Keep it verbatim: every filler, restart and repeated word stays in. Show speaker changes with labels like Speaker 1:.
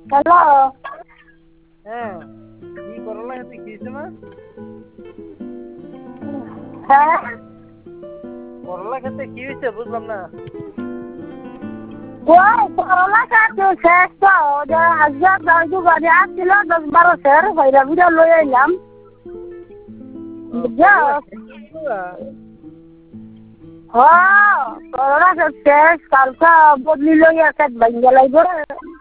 Speaker 1: Hello.
Speaker 2: হ্যাঁ, কি করলা খেতে খেয়েছো না?
Speaker 1: হ্যাঁ,
Speaker 2: করলা খেতে কি হয়েছে বুঝলাম না।
Speaker 1: ওই করলা কাটতে শেষ তো যে আজকে গাড়ি গাড়ি আসছিল দশ বারো সের বাইরে বিরে লয়ে এলাম বুঝছো।
Speaker 2: করলা শেষ করলা?
Speaker 1: হ্যাঁ করলা শেষ কালকে বদলি লইয়া খেত ভাঙ্গে লাগবে।